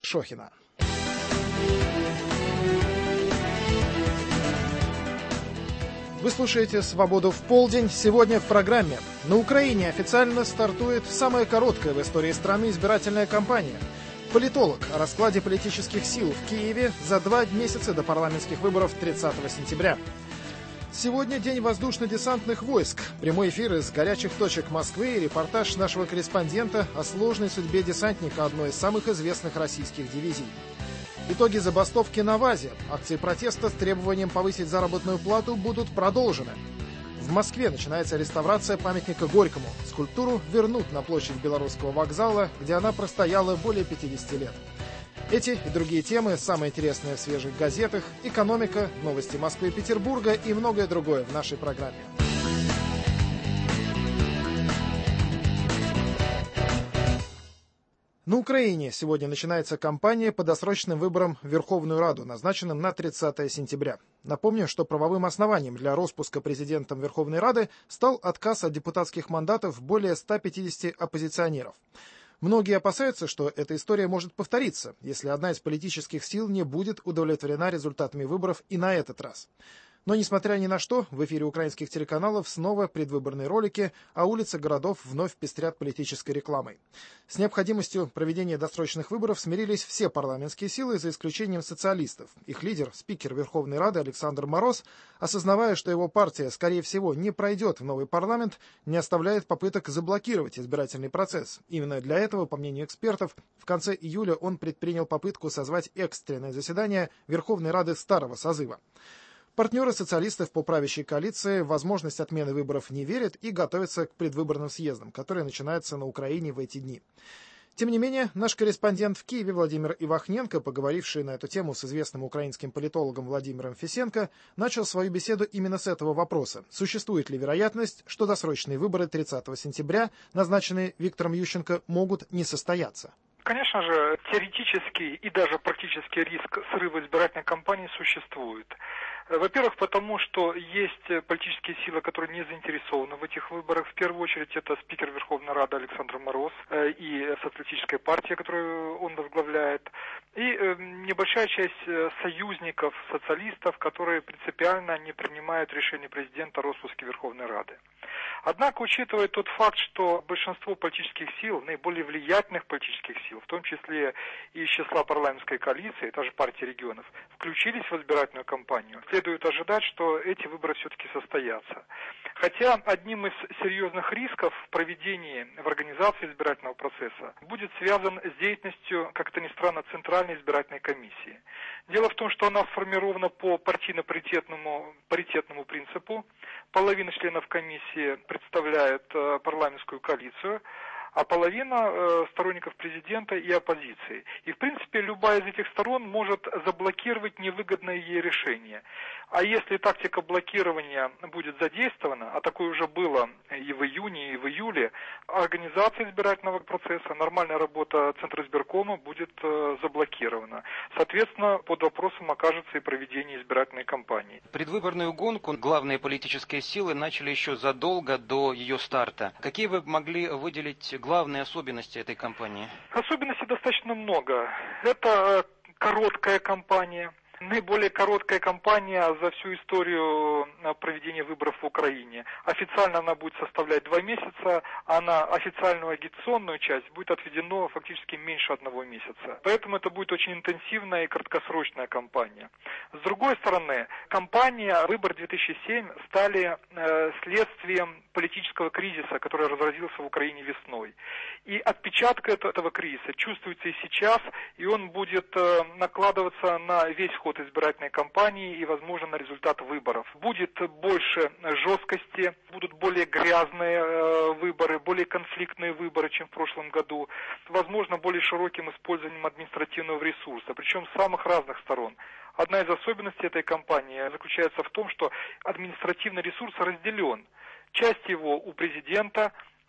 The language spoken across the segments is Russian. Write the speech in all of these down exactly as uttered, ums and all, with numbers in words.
Шохина. Вы слушаете «Свободу в полдень». Сегодня в программе. На Украине официально стартует самая короткая в истории страны избирательная кампания. Политолог о раскладе политических сил в Киеве за два месяца до парламентских выборов тридцатого сентября. Сегодня день воздушно-десантных войск. Прямой эфир из горячих точек Москвы и репортаж нашего корреспондента о сложной судьбе десантника одной из самых известных российских дивизий. Итоги забастовки на ВАЗе. Акции протеста с требованием повысить заработную плату будут продолжены. В Москве начинается реставрация памятника Горькому. Скульптуру вернут на площадь Белорусского вокзала, где она простояла более пятидесяти лет. Эти и другие темы, самые интересные в свежих газетах, экономика, новости Москвы и Петербурга и многое другое в нашей программе. На Украине сегодня начинается кампания по досрочным выборам в Верховную Раду, назначенным на тридцатое сентября. Напомню, что правовым основанием для роспуска президентом Верховной Рады стал отказ от депутатских мандатов более ста пятидесяти оппозиционеров. Многие опасаются, что эта история может повториться, если одна из политических сил не будет удовлетворена результатами выборов и на этот раз. Но, несмотря ни на что, в эфире украинских телеканалов снова предвыборные ролики, а улицы городов вновь пестрят политической рекламой. С необходимостью проведения досрочных выборов смирились все парламентские силы, за исключением социалистов. Их лидер, спикер Верховной Рады Александр Мороз, осознавая, что его партия, скорее всего, не пройдет в новый парламент, не оставляет попыток заблокировать избирательный процесс. Именно для этого, по мнению экспертов, в конце июля он предпринял попытку созвать экстренное заседание Верховной Рады старого созыва. Партнеры социалистов по правящей коалиции в возможность отмены выборов не верят и готовятся к предвыборным съездам, которые начинаются на Украине в эти дни. Тем не менее, наш корреспондент в Киеве Владимир Ивахненко, поговоривший на эту тему с известным украинским политологом Владимиром Фесенко, начал свою беседу именно с этого вопроса. Существует ли вероятность, что досрочные выборы тридцатого сентября, назначенные Виктором Ющенко, могут не состояться? Конечно же, теоретический и даже практический риск срыва избирательной кампании существует. Во-первых, потому что есть политические силы, которые не заинтересованы в этих выборах. В первую очередь это спикер Верховной Рады Александр Мороз и социалистическая партия, которую он возглавляет, и небольшая часть союзников социалистов, которые принципиально не принимают решение президента о распуске Верховной Рады. Однако, учитывая тот факт, что большинство политических сил, наиболее влиятельных политических сил, в том числе и из числа парламентской коалиции, та же партия регионов, включились в избирательную кампанию, следует ожидать, что эти выборы все-таки состоятся. Хотя одним из серьезных рисков в проведении, в организации избирательного процесса будет связан с деятельностью, как это ни странно, Центральной избирательной комиссии. Дело в том, что она сформирована по партийно-паритетному паритетному принципу. Половина членов комиссии представляет э, парламентскую коалицию, а половина э, сторонников президента и оппозиции. И, в принципе, любая из этих сторон может заблокировать невыгодное ей решение. А если тактика блокирования будет задействована, а такое уже было и в июне, и в июле, организация избирательного процесса, нормальная работа Центра избиркома будет э, заблокирована. Соответственно, под вопросом окажется и проведение избирательной кампании. Предвыборную гонку главные политические силы начали еще задолго до ее старта. Какие вы могли выделить главные особенности этой кампании? Особенностей достаточно много. Это короткая кампания. Наиболее короткая кампания за всю историю проведения выборов в Украине. Официально она будет составлять два месяца, а на официальную агитационную часть будет отведено фактически меньше одного месяца. Поэтому это будет очень интенсивная и краткосрочная кампания. С другой стороны, кампания «Выбор две тысячи семь» стали э, следствием политического кризиса, который разразился в Украине весной. И отпечаток этого кризиса чувствуется и сейчас, и он будет э, накладываться на весь ход избирательной кампании и, возможно, на результат выборов. Будет больше жесткости, будут более грязные э, выборы, более конфликтные выборы, чем в прошлом году. Возможно, более широким использованием административного ресурса, причем с самых разных сторон. Одна из особенностей этой кампании заключается в том, что административный ресурс разделен. Часть его у президента,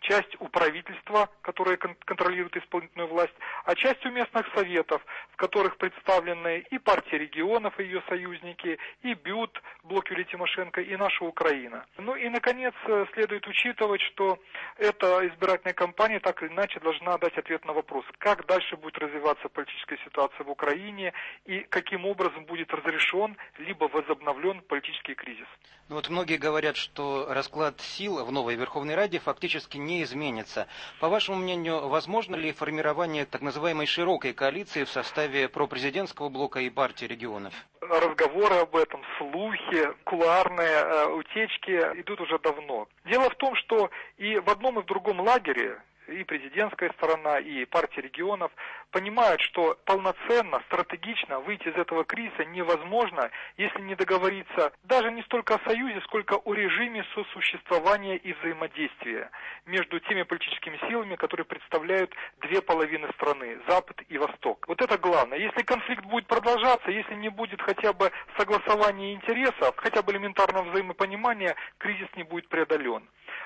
часть у правительства, которое кон- контролирует исполнительную власть, а часть у местных советов, в которых представлены и партия регионов, и ее союзники, и БЮТ, блок Юлии Тимошенко, и наша Украина. Ну и, наконец, следует учитывать, что эта избирательная кампания так или иначе должна дать ответ на вопрос, как дальше будет развиваться политическая ситуация в Украине и каким образом будет разрешен либо возобновлен политический кризис. Ну вот многие говорят, что расклад сил в новой Верховной Раде фактически не изменится. По вашему мнению, возможно ли формирование так называемой широкой коалиции в составе пропрезидентского блока и партии регионов? Разговоры об этом, слухи, кулуарные э, утечки идут уже давно. Дело в том, что и в одном и в другом лагере, и президентская сторона, и партия регионов понимают, что полноценно, стратегично выйти из этого кризиса невозможно, если не договориться даже не столько о союзе, сколько о режиме сосуществования и взаимодействия между теми политическими силами, которые представляют две половины страны, Запад и Восток. Вот это главное. Если конфликт будет продолжаться, если не будет хотя бы согласования интересов, хотя бы элементарного взаимопонимания, кризис не будет преодолен.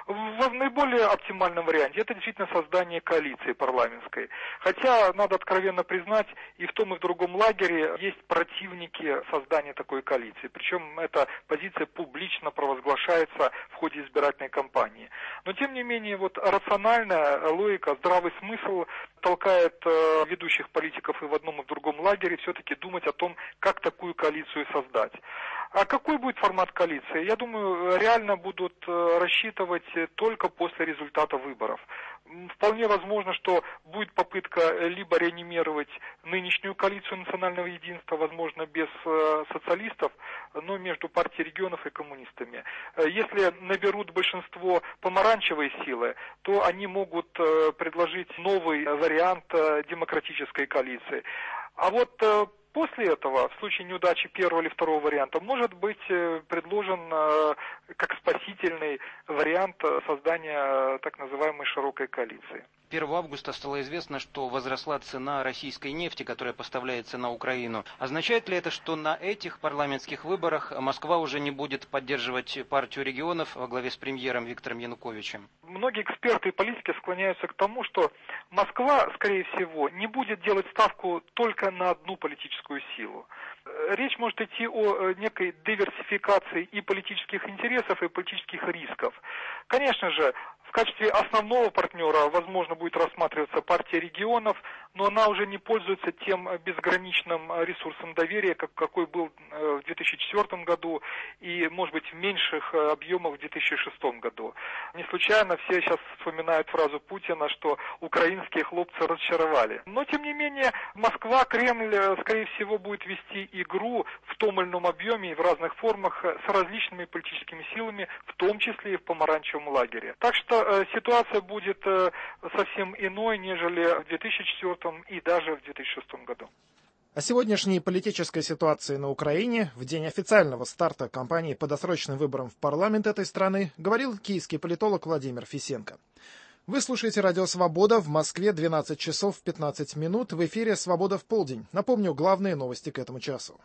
В наиболее оптимальном варианте это действительно создание коалиции парламентской. Хотя, надо откровенно признать, и в том, и в другом лагере есть противники создания такой коалиции. Причем эта позиция публично провозглашается в ходе избирательной кампании. Но, тем не менее, вот рациональная логика, здравый смысл толкает э, ведущих политиков и в одном, и в другом лагере все-таки думать о том, как такую коалицию создать. А какой будет формат коалиции? Я думаю, реально будут рассчитывать только после результата выборов. Вполне возможно, что будет попытка либо реанимировать нынешнюю коалицию национального единства, возможно, без социалистов, но между партией регионов и коммунистами. Если наберут большинство помаранчевые силы, то они могут предложить новый вариант демократической коалиции. А вот после этого, в случае неудачи первого или второго варианта, может быть предложен как спасительный вариант создания так называемой широкой коалиции. первого августа стало известно, что возросла цена российской нефти, которая поставляется на Украину. Означает ли это, что на этих парламентских выборах Москва уже не будет поддерживать партию регионов во главе с премьером Виктором Януковичем? Многие эксперты и политики склоняются к тому, что Москва, скорее всего, не будет делать ставку только на одну политическую силу. Речь может идти о некой диверсификации и политических интересов, и политических рисков. Конечно же, в качестве основного партнера, возможно, будет рассматриваться партия регионов, но она уже не пользуется тем безграничным ресурсом доверия, как, какой был в две тысячи четвёртом году и, может быть, в меньших объемах в две тысячи шестом году. Не случайно все сейчас вспоминают фразу Путина, что украинские хлопцы разочаровали. Но, тем не менее, Москва, Кремль, скорее всего, будет вести игру в том или ином объеме и в разных формах с различными политическими силами, в том числе и в помаранчевом лагере. Так что э, ситуация будет э, совсем иной, нежели в две тысячи четвёртом и даже в две тысячи шестом году. О сегодняшней политической ситуации на Украине в день официального старта кампании по досрочным выборам в парламент этой страны говорил киевский политолог Владимир Фисенко. Вы слушаете «Радио Свобода», в Москве двенадцать часов пятнадцать минут, в эфире «Свобода в полдень». Напомню, главные новости к этому часу.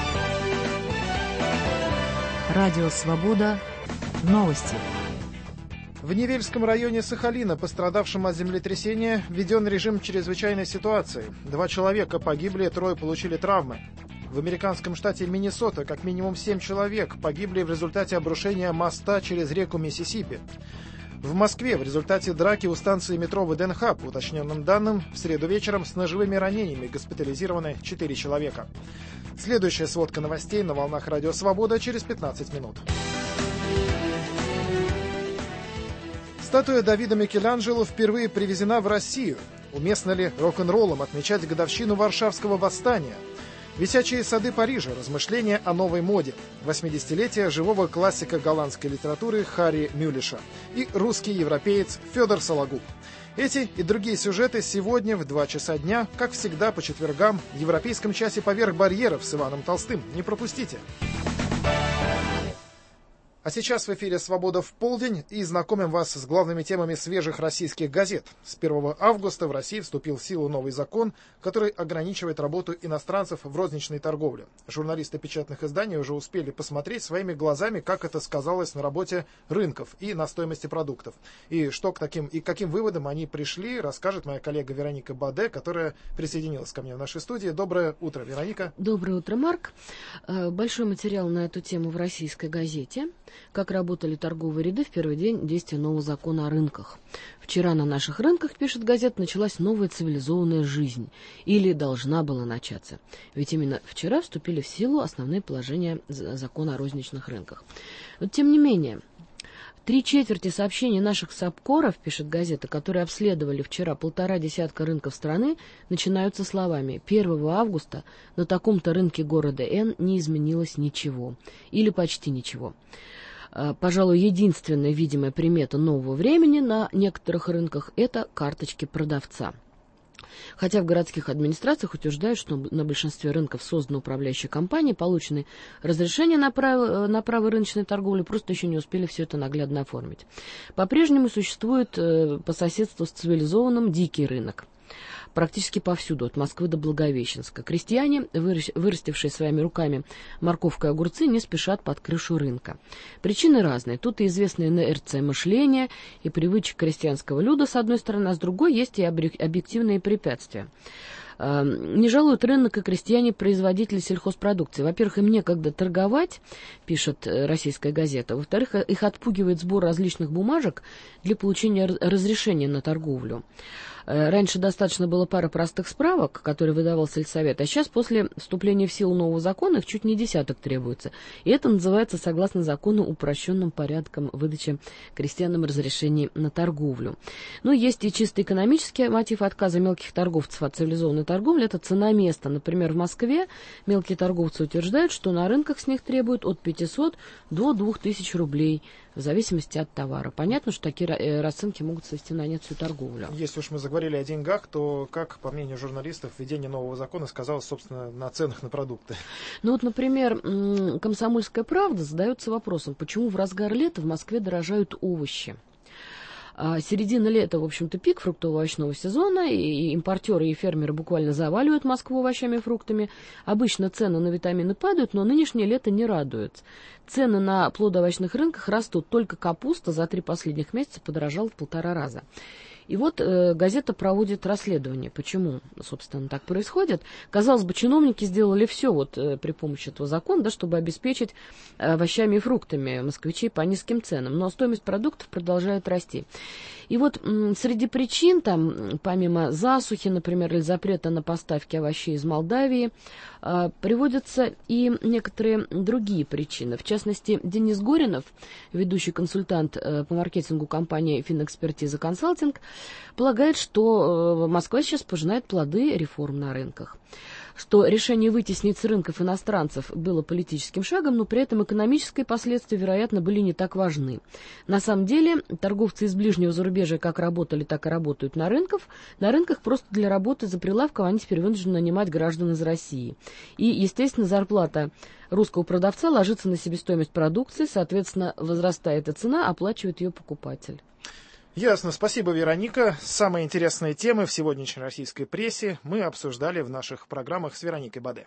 Радио Свобода. Новости. В Невельском районе Сахалина, пострадавшем от землетрясения, введен режим чрезвычайной ситуации. Два человека погибли, трое получили травмы. В американском штате Миннесота как минимум семь человек погибли в результате обрушения моста через реку Миссисипи. В Москве в результате драки у станции метро ВДНХ, по уточненным данным, в среду вечером с ножевыми ранениями госпитализированы четыре человека. Следующая сводка новостей на волнах «Радио Свобода» через пятнадцать минут. Статуя Давида Микеланджело впервые привезена в Россию. Уместно ли рок-н-роллом отмечать годовщину Варшавского восстания? Висячие сады Парижа. Размышления о новой моде. восьмидесятилетие живого классика голландской литературы Харри Мюллиша. И русский европеец Федор Сологуб. Эти и другие сюжеты сегодня в два часа дня, как всегда по четвергам, в европейском часе «Поверх барьеров» с Иваном Толстым. Не пропустите. А сейчас в эфире «Свобода в полдень» и знакомим вас с главными темами свежих российских газет. С первого августа в России вступил в силу новый закон, который ограничивает работу иностранцев в розничной торговле. Журналисты печатных изданий уже успели посмотреть своими глазами, как это сказалось на работе рынков и на стоимости продуктов. И что к таким и к каким выводам они пришли, расскажет моя коллега Вероника Баде, которая присоединилась ко мне в нашей студии. Доброе утро, Вероника. Доброе утро, Марк. Большой материал на эту тему в российской газете. Как работали торговые ряды в первый день действия нового закона о рынках. Вчера на наших рынках, пишет газета, началась новая цивилизованная жизнь. Или должна была начаться. Ведь именно вчера вступили в силу основные положения закона о розничных рынках. Но тем не менее, три четверти сообщений наших САПКОРов, пишет газета, которые обследовали вчера полтора десятка рынков страны, начинаются словами: первого августа на таком-то рынке города Н не изменилось ничего. Или почти ничего. Пожалуй, единственная видимая примета нового времени на некоторых рынках – это карточки продавца. Хотя в городских администрациях утверждают, что на большинстве рынков созданы управляющие компании, полученные разрешения на право, на право рыночной торговли, просто еще не успели все это наглядно оформить. По-прежнему существует по соседству с цивилизованным дикий рынок. Практически повсюду, от Москвы до Благовещенска. Крестьяне, вырастившие своими руками морковку и огурцы, не спешат под крышу рынка. Причины разные. Тут и известная инерция мышления, и привычек крестьянского люда, с одной стороны, а с другой есть и объективные препятствия. Не жалуют рынок и крестьяне-производители сельхозпродукции. Во-первых, им некогда торговать, пишет российская газета. Во-вторых, их отпугивает сбор различных бумажек для получения разрешения на торговлю. Раньше достаточно было пары простых справок, которые выдавал сельсовет, а сейчас после вступления в силу нового закона их чуть не десяток требуется. И это называется, согласно закону, упрощенным порядком выдачи крестьянам разрешений на торговлю. Но есть и чисто экономический мотив отказа мелких торговцев от цивилизованной торговли – это цена места. Например, в Москве мелкие торговцы утверждают, что на рынках с них требуют от пятисот до двух тысяч рублей, в зависимости от товара. Понятно, что такие расценки могут свести на нет всю торговлю. Если уж мы заговорили о деньгах, то как, по мнению журналистов, введение нового закона сказалось, собственно, на ценах на продукты? Ну вот, например, «Комсомольская правда» задается вопросом, почему в разгар лета в Москве дорожают овощи. Середина лета, в общем-то, пик фруктово-овощного сезона, и импортеры и фермеры буквально заваливают Москву овощами и фруктами. Обычно цены на витамины падают, но нынешнее лето не радует. Цены на плодоовощных рынках растут, только капуста за три последних месяца подорожала в полтора раза. И вот э, газета проводит расследование, почему, собственно, так происходит. Казалось бы, чиновники сделали все вот, э, при помощи этого закона, да, чтобы обеспечить э, овощами и фруктами москвичей по низким ценам. Но стоимость продуктов продолжает расти. И вот м, среди причин, там, помимо засухи, например, или запрета на поставки овощей из Молдавии, э, приводятся и некоторые другие причины. В частности, Денис Горинов, ведущий консультант э, по маркетингу компании «Финэкспертиза Консалтинг», полагает, что Москва сейчас пожинает плоды реформ на рынках. Что решение вытеснить с рынков иностранцев было политическим шагом, но при этом экономические последствия, вероятно, были не так важны. На самом деле, торговцы из ближнего зарубежья как работали, так и работают на рынках. На рынках просто для работы за прилавком они теперь вынуждены нанимать граждан из России. И, естественно, зарплата русского продавца ложится на себестоимость продукции, соответственно, возрастает и цена, оплачивает ее покупатель. Ясно. Спасибо, Вероника. Самые интересные темы в сегодняшней российской прессе мы обсуждали в наших программах с Вероникой Баде.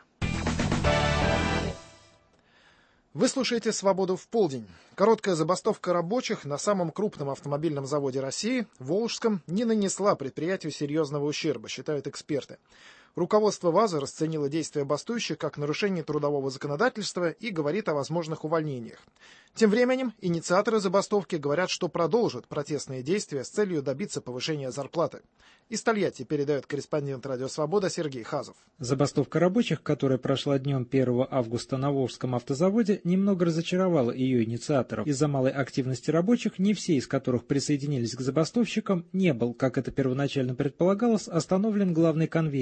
Вы слушаете «Свободу в полдень». Короткая забастовка рабочих на самом крупном автомобильном заводе России, Волжском, не нанесла предприятию серьезного ущерба, считают эксперты. Руководство ВАЗа расценило действия бастующих как нарушение трудового законодательства и говорит о возможных увольнениях. Тем временем инициаторы забастовки говорят, что продолжат протестные действия с целью добиться повышения зарплаты. Из Тольятти передает корреспондент «Радио Свобода» Сергей Хазов. Забастовка рабочих, которая прошла днем первого августа на Волжском автозаводе, немного разочаровала ее инициаторов. Из-за малой активности рабочих, не все из которых присоединились к забастовщикам, не был, как это первоначально предполагалось, остановлен главный конвейер ВАЗа.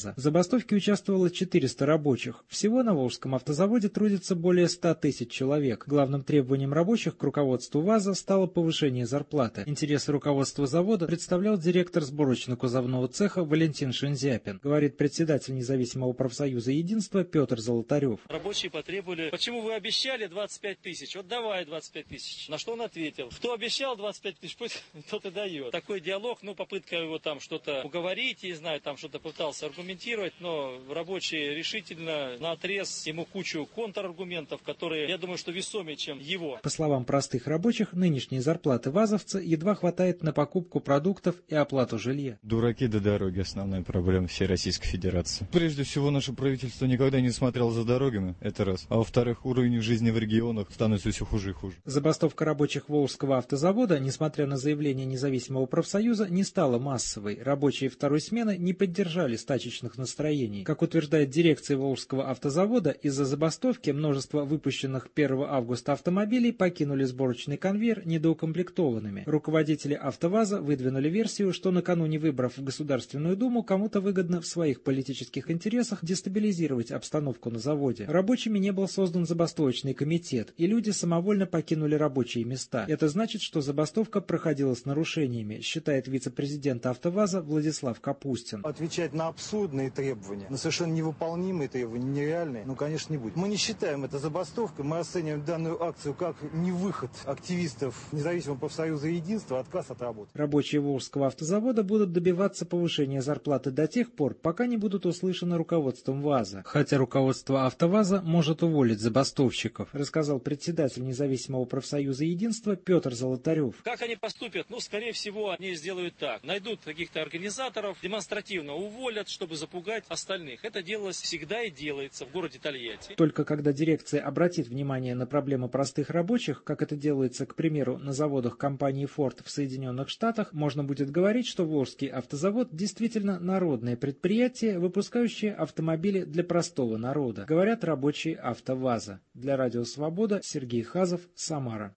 ВАЗа. В забастовке участвовало четыреста рабочих. Всего на Волжском автозаводе трудится более ста тысяч человек. Главным требованием рабочих к руководству ВАЗа стало повышение зарплаты. Интересы руководства завода представлял директор сборочно-кузовного цеха Валентин Шинзяпин. Говорит председатель независимого профсоюза «Единство» Петр Золотарев. Рабочие потребовали: почему вы обещали двадцать пять тысяч? Вот давай двадцать пять тысяч. На что он ответил: кто обещал двадцать пять тысяч, пусть тот и дает. Такой диалог, ну, попытка его там что-то уговорить, не знаю, там что-то пытался аргументировать, но рабочие решительно наотрез, ему кучу контраргументов, которые, я думаю, что весомее, чем его. По словам простых рабочих, нынешней зарплаты вазовца едва хватает на покупку продуктов и оплату жилья. Дураки до дороги — основная проблема всей Российской Федерации. Прежде всего, наше правительство никогда не смотрело за дорогами, это раз. А во-вторых, уровень жизни в регионах становится все хуже и хуже. Забастовка рабочих Волжского автозавода, несмотря на заявление независимого профсоюза, не стала массовой. Рабочие второй смены не поддержали стачечных настроений. Как утверждает дирекция Волжского автозавода, из-за забастовки множество выпущенных первого августа автомобилей покинули сборочный конвейер недоукомплектованными. Руководители АвтоВАЗа выдвинули версию, что накануне выборов в Государственную Думу кому-то выгодно в своих политических интересах дестабилизировать обстановку на заводе. Рабочими не был создан забастовочный комитет, и люди самовольно покинули рабочие места. Это значит, что забастовка проходила с нарушениями, считает вице-президент АвтоВАЗа Владислав Капустин. Отвечать на абсурдные требования, на совершенно невыполнимые требования, нереальные, ну, конечно, не будет. Мы не считаем это забастовкой, мы оцениваем данную акцию как невыход активистов независимого профсоюза «Единство», отказ от работы. Рабочие Волжского автозавода будут добиваться повышения зарплаты до тех пор, пока не будут услышаны руководством ВАЗа. Хотя руководство АвтоВАЗа может уволить забастовщиков, рассказал председатель независимого профсоюза «Единство» Петр Золотарев. Как они поступят? Ну, скорее всего, они сделают так. Найдут каких-то организаторов, демонстративно уволят, чтобы запугать остальных. Это делалось всегда и делается в городе Тольятти. Только когда дирекция обратит внимание на проблемы простых рабочих, как это делается, к примеру, на заводах компании Ford в Соединенных Штатах, можно будет говорить, что Волжский автозавод действительно народное предприятие, выпускающее автомобили для простого народа, говорят рабочие АвтоВАЗа. Для Радио Свобода Сергей Хазов, Самара.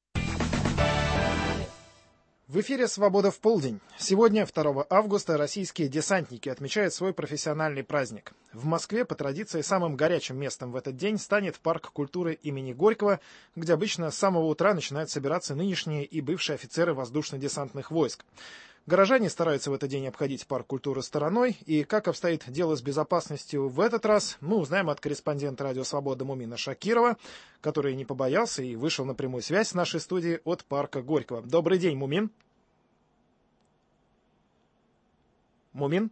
В эфире «Свобода в полдень». Сегодня, второго августа, российские десантники отмечают свой профессиональный праздник. В Москве, по традиции, самым горячим местом в этот день станет парк культуры имени Горького, где обычно с самого утра начинают собираться нынешние и бывшие офицеры воздушно-десантных войск. Горожане стараются в этот день обходить парк культуры стороной, и как обстоит дело с безопасностью в этот раз, мы узнаем от корреспондента «Радио Свобода» Мумина Шакирова, который не побоялся и вышел на прямую связь с нашей студией от парка Горького. Добрый день, Мумин. Мумин?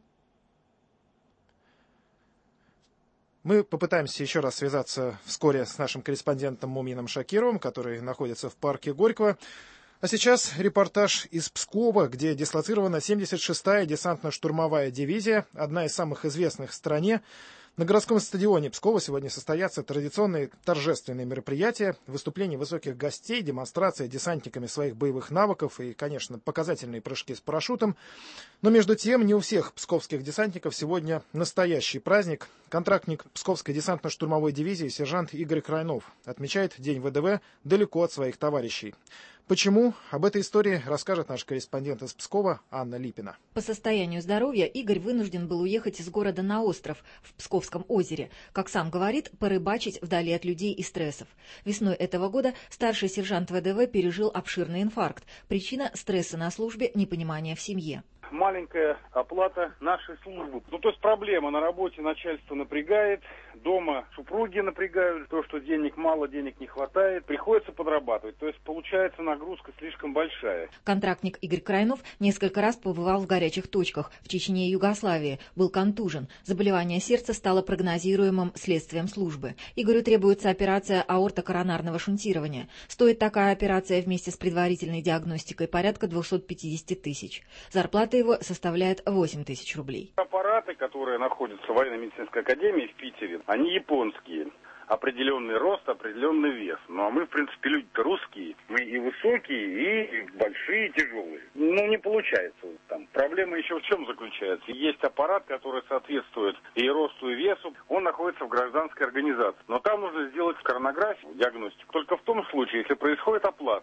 Мы попытаемся еще раз связаться вскоре с нашим корреспондентом Мумином Шакировым, который находится в парке Горького. А сейчас репортаж из Пскова, где дислоцирована семьдесят шестая десантно-штурмовая дивизия, одна из самых известных в стране. На городском стадионе Пскова сегодня состоятся традиционные торжественные мероприятия, выступления высоких гостей, демонстрация десантниками своих боевых навыков и, конечно, показательные прыжки с парашютом. Но между тем, не у всех псковских десантников сегодня настоящий праздник. Контрактник Псковской десантно-штурмовой дивизии сержант Игорь Крайнов отмечает День ВДВ далеко от своих товарищей. Почему? Об этой истории расскажет наш корреспондент из Пскова Анна Липина. По состоянию здоровья Игорь вынужден был уехать из города на остров в Псковском озере. Как сам говорит, порыбачить вдали от людей и стрессов. Весной этого года старший сержант ВДВ пережил обширный инфаркт. Причина – стресса на службе, непонимание в семье. Маленькая оплата нашей службы. Ну, то есть проблема на работе, начальство напрягает, дома супруги напрягают, то, что денег мало, денег не хватает, приходится подрабатывать. То есть получается нагрузка слишком большая. Контрактник Игорь Крайнов несколько раз побывал в горячих точках в Чечне и Югославии, был контужен. Заболевание сердца стало прогнозируемым следствием службы. Игорю требуется операция аортокоронарного шунтирования. Стоит такая операция вместе с предварительной диагностикой порядка двести пятьдесят тысяч. Зарплата его составляет восемь тысяч рублей. Аппараты, которые находятся в военно-медицинской академии в Питере, они японские. Определенный рост, определенный вес. Ну, а мы, в принципе, люди-то русские. Мы и высокие, и большие, и тяжелые. Ну, не получается. Там проблема еще в чем заключается? Есть аппарат, который соответствует и росту, и весу. Он находится в гражданской организации. Но там нужно сделать коронографию, диагностику. Только в том случае, если происходит оплата.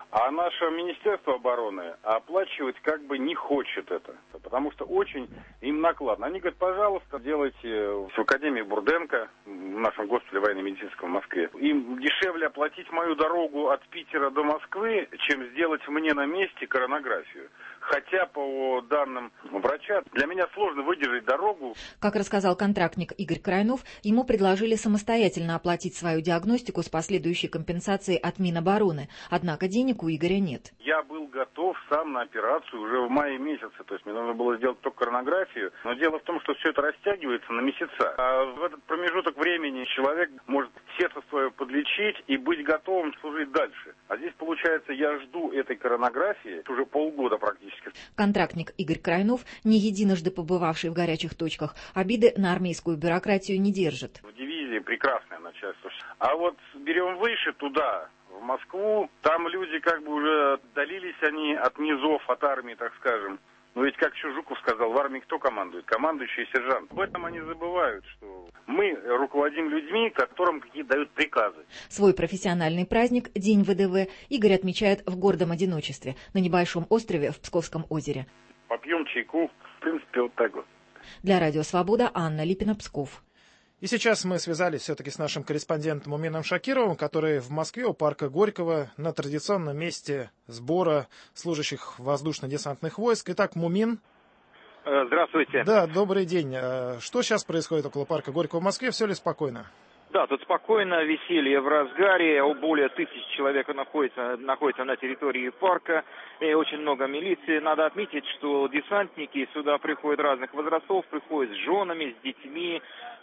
А наше Министерство обороны оплачивать как бы не хочет это, потому что очень им накладно. Они говорят, пожалуйста, делайте в Академии Бурденко, в нашем госпитале военно-медицинском в Москве. Им дешевле оплатить мою дорогу от Питера до Москвы, чем сделать мне на месте коронографию. Хотя, по данным врача, для меня сложно выдержать дорогу. Как рассказал контрактник Игорь Крайнов, ему предложили самостоятельно оплатить свою диагностику с последующей компенсацией от Минобороны. Однако денег у Игоря нет. Я был готов сам на операцию уже в мае месяце. То есть мне нужно было сделать только коронографию. Но дело в том, что все это растягивается на месяца. А в этот промежуток времени человек может сердце свое подлечить и быть готовым служить дальше. А здесь, получается, я жду этой коронографии уже полгода практически. Контрактник Игорь Крайнов, не единожды побывавший в горячих точках, обиды на армейскую бюрократию не держит. В дивизии прекрасное начальство. А вот берем выше туда, в Москву, там люди как бы уже отдалились они от низов, от армии, так скажем. Но ведь, как еще Жуков сказал, в армии кто командует? Командующий и сержант. Об этом они забывают, что мы руководим людьми, которым какие-то дают приказы. Свой профессиональный праздник, День ВДВ, Игорь отмечает в гордом одиночестве на небольшом острове в Псковском озере. Попьем чайку, в принципе, вот так вот. Для Радио Свобода, Анна Липина, Псков. И сейчас мы связались все-таки с нашим корреспондентом Мумином Шакировым, который в Москве у парка Горького на традиционном месте сбора служащих воздушно-десантных войск. Итак, Мумин. Здравствуйте. Да, добрый день. Что сейчас происходит около парка Горького в Москве? Все ли спокойно? Да, тут спокойно, веселье в разгаре, более тысячи человек находится, находится на территории парка, и очень много милиции. Надо отметить, что десантники сюда приходят разных возрастов, приходят с женами, с детьми,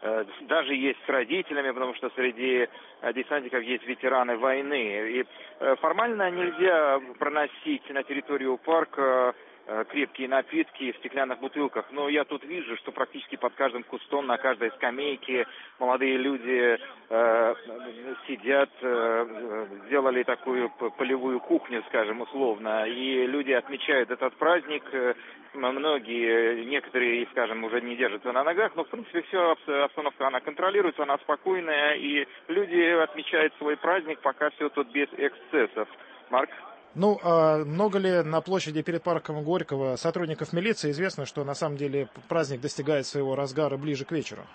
даже есть с родителями, потому что среди десантников есть ветераны войны. И формально нельзя проносить на территорию парка крепкие напитки в стеклянных бутылках, но я тут вижу, что практически под каждым кустом, на каждой скамейке молодые люди э, сидят, э, сделали такую полевую кухню, скажем, условно, и люди отмечают этот праздник. Многие, некоторые, скажем, уже не держатся на ногах, но в принципе все обстановка, она контролируется, она спокойная, и люди отмечают свой праздник, пока все тут без эксцессов. Марк? Ну, а много ли на площади перед парком Горького сотрудников милиции? Известно, что на самом деле праздник достигает своего разгара ближе к вечеру.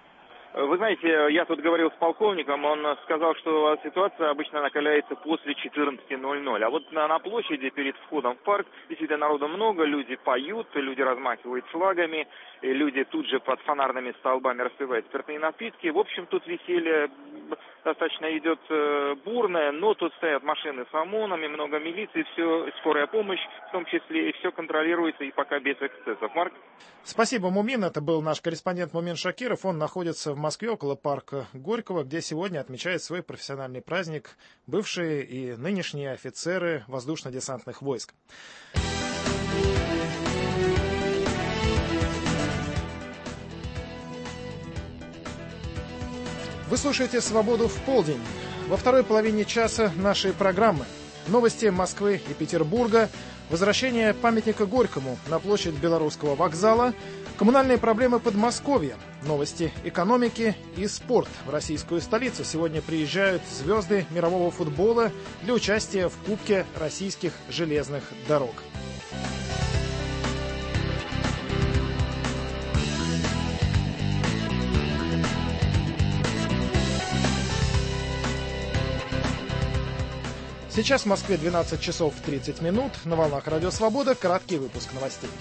Вы знаете, я тут говорил с полковником, он сказал, что ситуация обычно накаляется после четырнадцати ноль-ноль. А вот на, на площади перед входом в парк действительно народу много, люди поют, люди размахивают флагами, и люди тут же под фонарными столбами распивают спиртные напитки. В общем, тут веселье достаточно идет э, бурное, но тут стоят машины с ОМОНами, много милиции, все, скорая помощь в том числе, и все контролируется, и пока без эксцессов. Марк? Спасибо, Мумин. Это был наш корреспондент Мумин Шакиров. Он находится в Москве около парка Горького, где сегодня отмечает свой профессиональный праздник бывшие и нынешние офицеры воздушно-десантных войск. Вы слушаете «Свободу в полдень». Во второй половине часа нашей программы новости Москвы и Петербурга, возвращение памятника Горькому на площадь Белорусского вокзала, коммунальные проблемы Подмосковья, новости экономики и спорт. В российскую столицу сегодня приезжают звезды мирового футбола для участия в Кубке российских железных дорог. Сейчас в Москве двенадцать часов тридцать минут. На волнах Радио Свобода краткий выпуск новостей.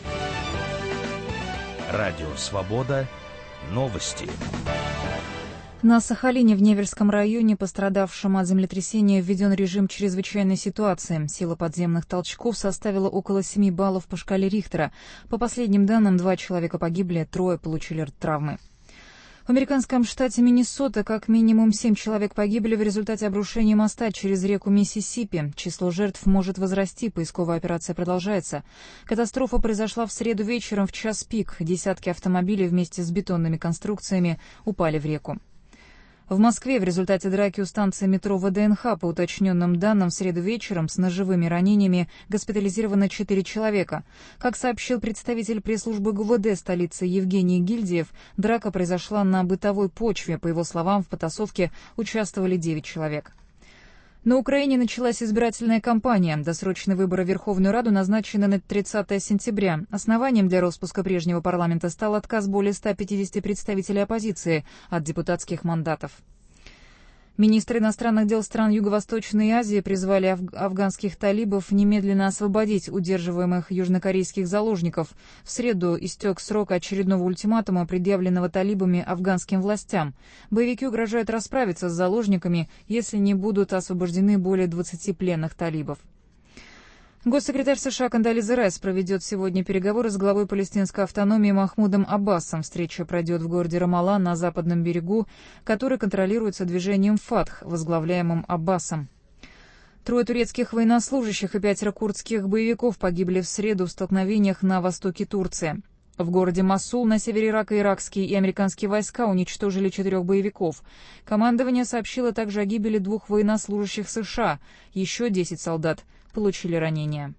Радио Свобода. Новости. На Сахалине в Невельском районе, пострадавшем от землетрясения, введен режим чрезвычайной ситуации. Сила подземных толчков составила около семи баллов по шкале Рихтера. По последним данным, два человека погибли, трое получили травмы. В американском штате Миннесота как минимум семь человек погибли в результате обрушения моста через реку Миссисипи. Число жертв может возрасти, поисковая операция продолжается. Катастрофа произошла в среду вечером в час пик. Десятки автомобилей вместе с бетонными конструкциями упали в реку. В Москве в результате драки у станции метро ВДНХ, по уточненным данным, в среду вечером с ножевыми ранениями госпитализировано четыре человека. Как сообщил представитель пресс-службы ГУВД столицы Евгений Гильдиев, драка произошла на бытовой почве. По его словам, в потасовке участвовали девять человек. На Украине началась избирательная кампания. Досрочные выборы в Верховную Раду назначены на тридцатое сентября. Основанием для распуска прежнего парламента стал отказ более ста пятидесяти представителей оппозиции от депутатских мандатов. Министры иностранных дел стран Юго-Восточной Азии призвали аф- афганских талибов немедленно освободить удерживаемых южнокорейских заложников. В среду истек срок очередного ультиматума, предъявленного талибами афганским властям. Боевики угрожают расправиться с заложниками, если не будут освобождены более двадцати пленных талибов. Госсекретарь США Кондолиза Райс проведет сегодня переговоры с главой палестинской автономии Махмудом Аббасом. Встреча пройдет в городе Рамалла на западном берегу, который контролируется движением «Фатх», возглавляемым Аббасом. Трое турецких военнослужащих и пятеро курдских боевиков погибли в среду в столкновениях на востоке Турции. В городе Мосул на севере Ирака иракские и американские войска уничтожили четырех боевиков. Командование сообщило также о гибели двух военнослужащих США. Еще десять солдат получили ранения.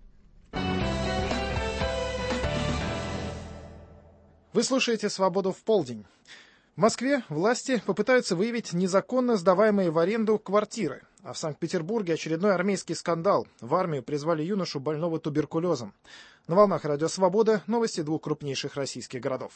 Вы слушаете «Свободу в полдень». В Москве власти попытаются выявить незаконно сдаваемые в аренду квартиры. А в Санкт-Петербурге очередной армейский скандал. В армию призвали юношу, больного туберкулезом. На волнах радио «Свобода» новости двух крупнейших российских городов.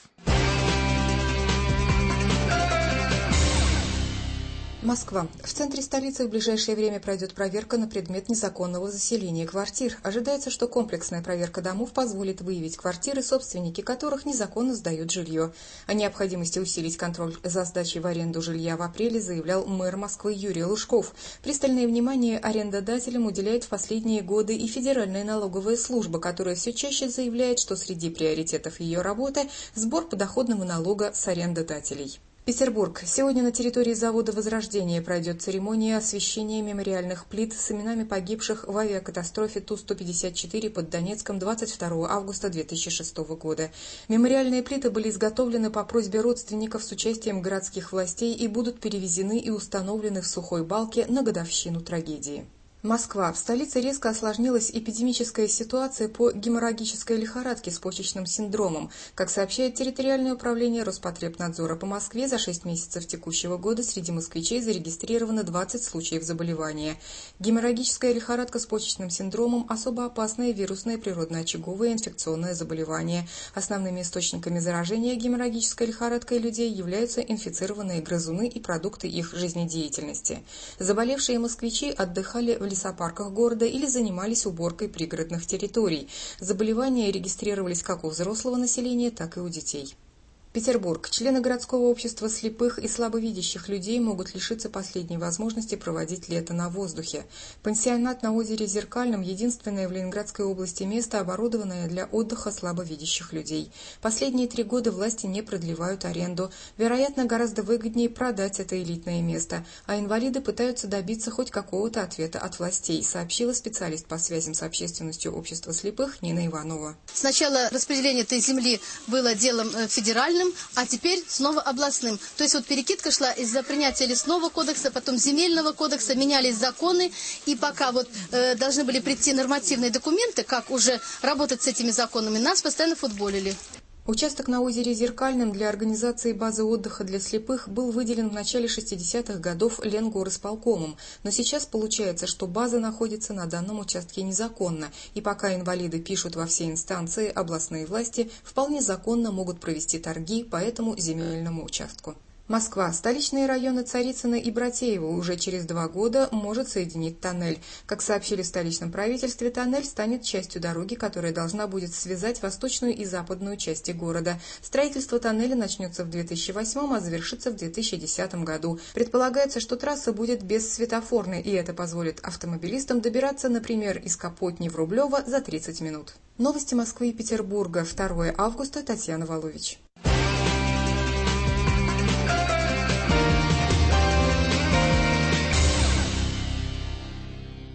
Москва. В центре столицы в ближайшее время пройдет проверка на предмет незаконного заселения квартир. Ожидается, что комплексная проверка домов позволит выявить квартиры, собственники которых незаконно сдают жилье. О необходимости усилить контроль за сдачей в аренду жилья в апреле заявлял мэр Москвы Юрий Лужков. Пристальное внимание арендодателям уделяет в последние годы и Федеральная налоговая служба, которая все чаще заявляет, что среди приоритетов ее работы – сбор подоходного налога с арендодателей. Петербург. Сегодня на территории завода «Возрождение» пройдет церемония освящения мемориальных плит с именами погибших в авиакатастрофе Ту сто пятьдесят четыре под Донецком двадцать второго августа две тысячи шестого года. Мемориальные плиты были изготовлены по просьбе родственников с участием городских властей и будут перевезены и установлены в Сухой Балке на годовщину трагедии. Москва. В столице резко осложнилась эпидемическая ситуация по геморрагической лихорадке с почечным синдромом. Как сообщает территориальное управление Роспотребнадзора по Москве, за шесть месяцев текущего года среди москвичей зарегистрировано двадцать случаев заболевания. Геморрагическая лихорадка с почечным синдромом – особо опасное вирусное природно-очаговое инфекционное заболевание. Основными источниками заражения геморрагической лихорадкой людей являются инфицированные грызуны и продукты их жизнедеятельности. Заболевшие москвичи отдыхали в лесопарках города или занимались уборкой пригородных территорий. Заболевания регистрировались как у взрослого населения, так и у детей. Петербург. Члены городского общества слепых и слабовидящих людей могут лишиться последней возможности проводить лето на воздухе. Пансионат на озере Зеркальном – единственное в Ленинградской области место, оборудованное для отдыха слабовидящих людей. Последние три года власти не продлевают аренду. Вероятно, гораздо выгоднее продать это элитное место, а инвалиды пытаются добиться хоть какого-то ответа от властей, сообщила специалист по связям с общественностью общества слепых Нина Иванова. Сначала распределение этой земли было делом федеральным, а теперь снова областным. То есть вот перекидка шла из-за принятия лесного кодекса, потом земельного кодекса, менялись законы, и пока вот э, должны были прийти нормативные документы, как уже работать с этими законами, нас постоянно футболили. Участок на озере Зеркальном для организации базы отдыха для слепых был выделен в начале шестидесятых годов Ленгорисполкомом, но сейчас получается, что база находится на данном участке незаконно, и пока инвалиды пишут во все инстанции, областные власти вполне законно могут провести торги по этому земельному участку. Москва. Столичные районы Царицына и Братеево уже через два года может соединить тоннель. Как сообщили в столичном правительстве, тоннель станет частью дороги, которая должна будет связать восточную и западную части города. Строительство тоннеля начнется в две тысячи восьмом, а завершится в две тысячи десятом году. Предполагается, что трасса будет бессветофорной, и это позволит автомобилистам добираться, например, из Капотни в Рублево за тридцать минут. Новости Москвы и Петербурга. второго августа. Татьяна Волович.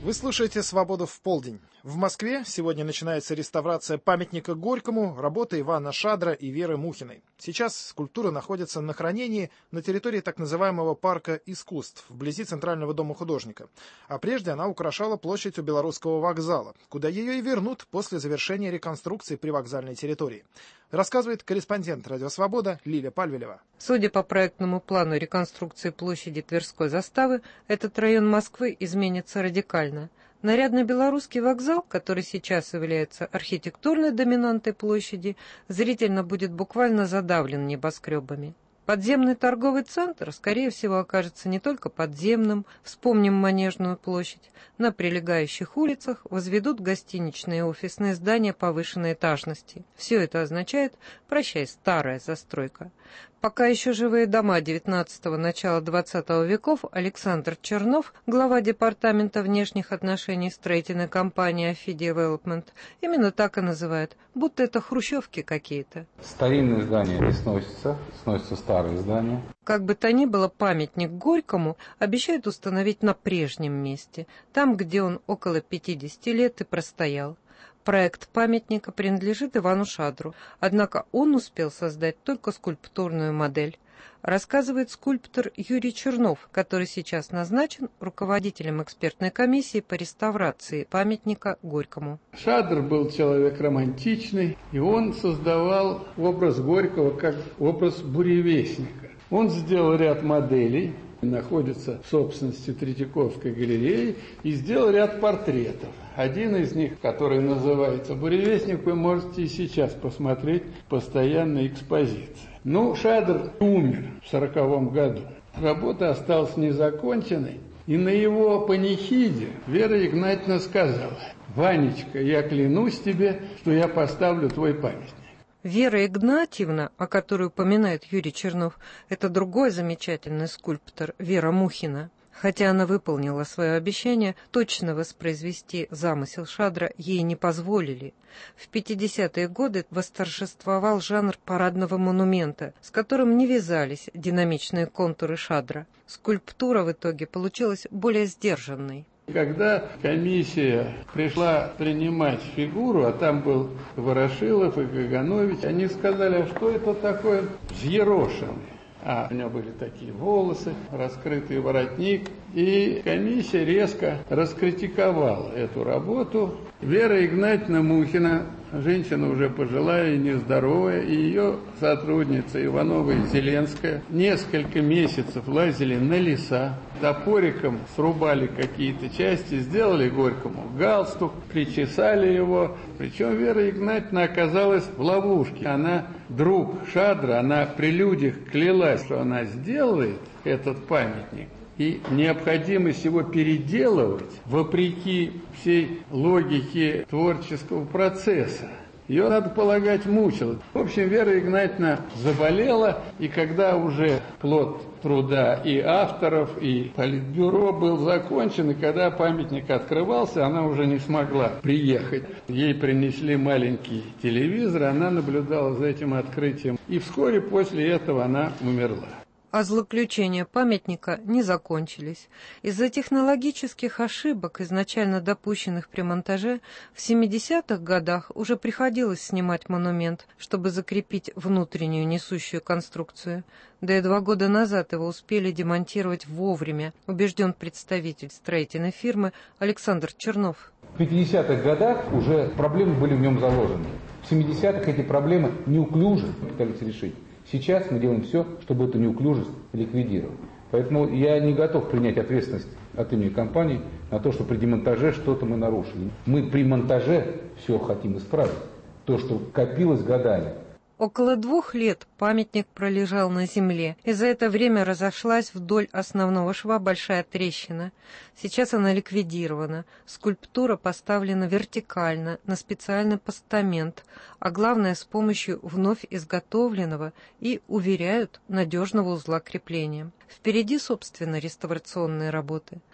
Вы слушаете «Свободу в полдень». В Москве сегодня начинается реставрация памятника Горькому, работы Ивана Шадра и Веры Мухиной. Сейчас скульптура находится на хранении на территории так называемого парка искусств, вблизи Центрального дома художника. А прежде она украшала площадь у Белорусского вокзала, куда ее и вернут после завершения реконструкции привокзальной территории. Рассказывает корреспондент «Радио Свобода» Лиля Пальвелева. Судя по проектному плану реконструкции площади Тверской заставы, этот район Москвы изменится радикально. Нарядный Белорусский вокзал, который сейчас является архитектурной доминантой площади, зрительно будет буквально задавлен небоскребами. Подземный торговый центр, скорее всего, окажется не только подземным, вспомним Манежную площадь. На прилегающих улицах возведут гостиничные и офисные здания повышенной этажности. Все это означает «прощай, старая застройка». Пока еще живые дома девятнадцатого – начала двадцатого веков, Александр Чернов, глава департамента внешних отношений строительной компании «Афи Девелопмент», именно так и называют, будто это хрущевки какие-то. Старинные здания не сносятся, сносятся старые здания. Как бы то ни было, памятник Горькому обещают установить на прежнем месте, там, где он около пятидесяти лет и простоял. Проект памятника принадлежит Ивану Шадру, однако он успел создать только скульптурную модель. Рассказывает скульптор Юрий Чернов, который сейчас назначен руководителем экспертной комиссии по реставрации памятника Горькому. Шадр был человек романтичный, и он создавал образ Горького как образ буревестника. Он сделал ряд моделей, находится в собственности Третьяковской галереи, и сделал ряд портретов. Один из них, который называется «Буревестник», вы можете и сейчас посмотреть в постоянной экспозиции. Ну, Шадр умер в сороковом году. Работа осталась незаконченной, и на его панихиде Вера Игнатьевна сказала: «Ванечка, я клянусь тебе, что я поставлю твой памятник». Вера Игнатьевна, о которой упоминает Юрий Чернов, это другой замечательный скульптор Вера Мухина. Хотя она выполнила свое обещание, точно воспроизвести замысел Шадра ей не позволили. В пятидесятые годы восторжествовал жанр парадного монумента, с которым не вязались динамичные контуры Шадра. Скульптура в итоге получилась более сдержанной. Когда комиссия пришла принимать фигуру, а там был Ворошилов и Каганович, они сказали: а что это такое взъерошенный? А у него были такие волосы, раскрытый воротник. И комиссия резко раскритиковала эту работу. Вера Игнатьевна Мухина, женщина уже пожилая и нездоровая, и ее сотрудница Иванова и Зеленская несколько месяцев лазили на леса, топориком срубали какие-то части, сделали Горькому галстук, причесали его. Причем Вера Игнатьевна оказалась в ловушке. Она друг Шадра, она при людях клялась, что она сделает этот памятник. И необходимость его переделывать, вопреки всей логике творческого процесса, ее, надо полагать, мучило. В общем, Вера Игнатьевна заболела, и когда уже плод труда и авторов, и политбюро был закончен, и когда памятник открывался, она уже не смогла приехать. Ей принесли маленький телевизор, она наблюдала за этим открытием, и вскоре после этого она умерла. А злоключения памятника не закончились. Из-за технологических ошибок, изначально допущенных при монтаже, в семидесятых годах уже приходилось снимать монумент, чтобы закрепить внутреннюю несущую конструкцию. Да и два года назад его успели демонтировать вовремя, убежден представитель строительной фирмы Александр Чернов. В пятидесятых годах уже проблемы были в нем заложены. В семидесятых эти проблемы неуклюже пытались решить. Сейчас мы делаем все, чтобы эту неуклюжесть ликвидировать. Поэтому я не готов принять ответственность от имени компании на то, что при демонтаже что-то мы нарушили. Мы при монтаже все хотим исправить. То, что копилось годами. Около двух лет памятник пролежал на земле, и за это время разошлась вдоль основного шва большая трещина. Сейчас она ликвидирована. Скульптура поставлена вертикально, на специальный постамент, а главное с помощью вновь изготовленного и, уверяют, надежного узла крепления. Впереди, собственно, реставрационные работы.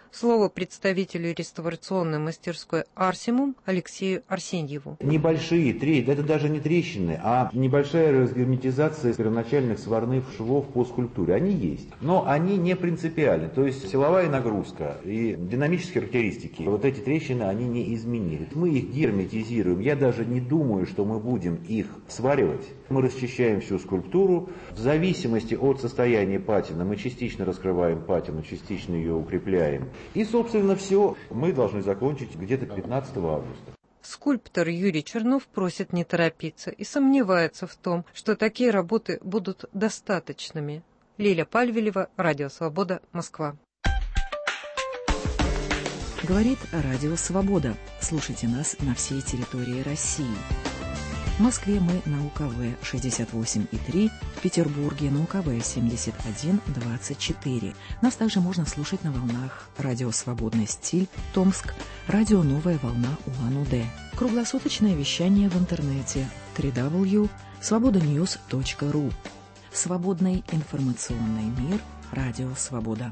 Слово представителю реставрационной мастерской «Арсимум» Алексею Арсеньеву. Небольшие трещины, это даже не трещины, а небольшая разгерметизация первоначальных сварных швов по скульптуре. Они есть, но они не принципиальны. То есть силовая нагрузка и динамические характеристики, вот эти трещины, они не изменили. Мы их герметизируем. Я даже не думаю, что мы будем их сваривать. Мы расчищаем всю скульптуру. В зависимости от состояния патины мы частично раскрываем патину, частично ее укрепляем. И, собственно, все мы должны закончить где-то пятнадцатого августа. Скульптор Юрий Чернов просит не торопиться и сомневается в том, что такие работы будут достаточными. Лиля Пальвелева, Радио Свобода, Москва. Говорит Радио Свобода. Слушайте нас на всей территории России. В Москве мы на УКВ шестьдесят восемь и три, в Петербурге на УКВ семьдесят один двадцать четыре. Нас также можно слушать на волнах Радио Свободный стиль, Томск, Радио Новая волна Улан-Удэ. Круглосуточное вещание в интернете дабл ю дабл ю дабл ю точка свобода ньюс точка ру. Свободный информационный мир. Радио Свобода.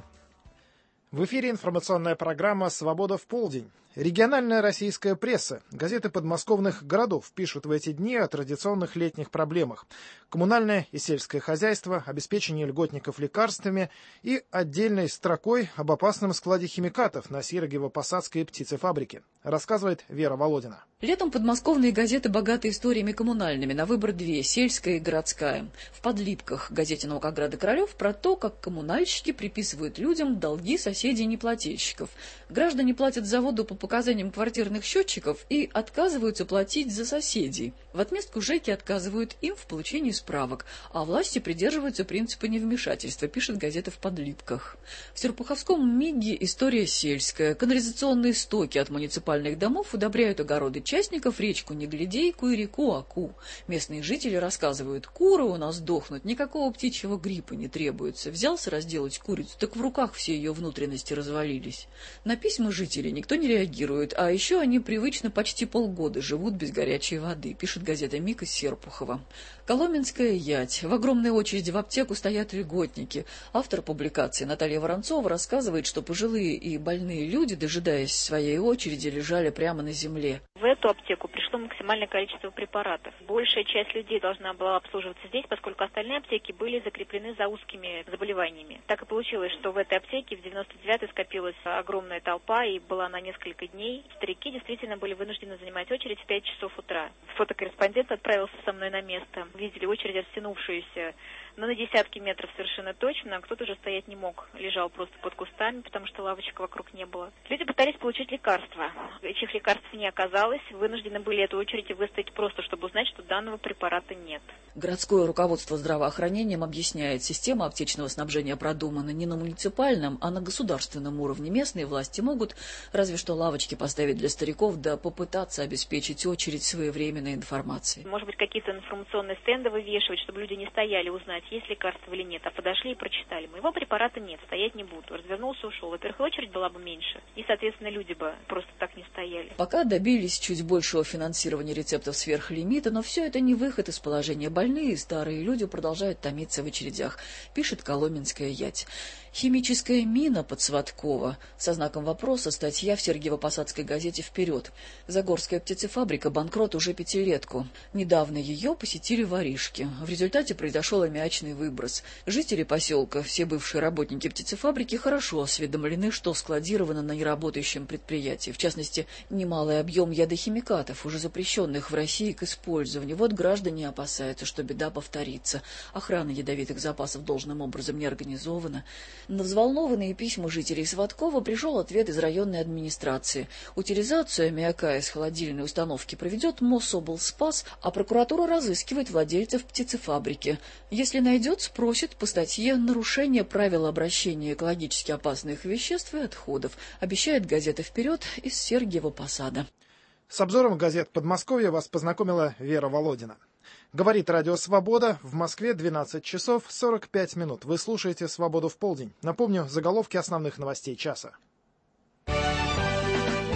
В эфире информационная программа «Свобода в полдень». Региональная российская пресса, газеты подмосковных городов пишут в эти дни о традиционных летних проблемах. Коммунальное и сельское хозяйство, обеспечение льготников лекарствами и отдельной строкой об опасном складе химикатов на Сирогево-Посадской птицефабрике. Рассказывает Вера Володина. Летом подмосковные газеты богаты историями коммунальными, на выбор две – сельская и городская. В подлипках газете «Наукоград и Королев» про то, как коммунальщики приписывают людям долги соседей-неплательщиков. Граждане платят заводу по показаниям квартирных счетчиков и отказываются платить за соседей. В отместку жеки отказывают им в получении справок, а власти придерживаются принципа невмешательства, пишет газета в подлипках. В Серпуховском МИГе история сельская. Канализационные стоки от муниципальных домов удобряют огороды частников, речку Неглядейку и реку Аку. Местные жители рассказывают: куры у нас дохнут, никакого птичьего гриппа не требуется. Взялся разделать курицу, так в руках все ее внутренности развалились. На письма жителей никто не реагирует, а еще они привычно почти полгода живут без горячей воды, пишет газета «Миг» из Серпухова. Коломенская ять. В огромной очереди в аптеку стоят льготники. Автор публикации Наталья Воронцова рассказывает, что пожилые и больные люди, дожидаясь своей очереди, лежали прямо на земле. В эту аптеку пришло максимальное количество препаратов. Большая часть людей должна была обслуживаться здесь, поскольку остальные аптеки были закреплены за узкими заболеваниями. Так и получилось, что в этой аптеке в девяносто девятом скопилась огромная толпа, и была на несколько дней. Старики действительно были вынуждены занимать очередь в пять часов утра. Фотокорреспондент отправился со мной на место. Видели очередь растянувшуюся, но на десятки метров совершенно точно. Кто-то уже стоять не мог, лежал просто под кустами, потому что лавочек вокруг не было. Люди пытались получить лекарства. Этих лекарств не оказалось. Вынуждены были эту очередь выстоять просто, чтобы узнать, что данного препарата нет. Городское руководство здравоохранением объясняет, система аптечного снабжения продумана не на муниципальном, а на государственном уровне. Местные власти могут разве что лавочки поставить для стариков, да попытаться обеспечить очередь своевременной информацией. Может быть, какие-то информационные стенды вывешивать, чтобы люди не стояли узнать, есть лекарство или нет, а подошли и прочитали. Моего препарата нет, стоять не буду. Развернулся, ушел. Во-первых, очередь была бы меньше, и, соответственно, люди бы просто так не стояли. Пока добились чуть большего финансирования рецептов сверхлимита, но все это не выход из положения. Больные и старые люди продолжают томиться в очередях, пишет Коломенская ять. Химическая мина под Сватково. Со знаком вопроса статья в Сергиево-Посадской газете «Вперед». Загорская птицефабрика банкрот уже пятилетку. Недавно ее посетили воришки. В результате произошел аммиачный выброс. Жители поселка, все бывшие работники птицефабрики, хорошо осведомлены, что складировано на неработающем предприятии. В частности, немалый объем ядохимикатов, уже запрещенных в России к использованию. Вот граждане опасаются, что беда повторится. Охрана ядовитых запасов должным образом не организована. На взволнованные письма жителей Сваткова пришел ответ из районной администрации. Утилизацию аммиака из холодильной установки проведет Мособлспас, а прокуратура разыскивает владельцев птицефабрики. Если найдет, спросит по статье «Нарушение правил обращения экологически опасных веществ и отходов», обещает газета «Вперед» из Сергиева Посада. С обзором газет Подмосковья вас познакомила Вера Володина. Говорит Радио Свобода. В Москве двенадцать часов сорок пять минут. Вы слушаете «Свободу в полдень». Напомню, заголовки основных новостей часа.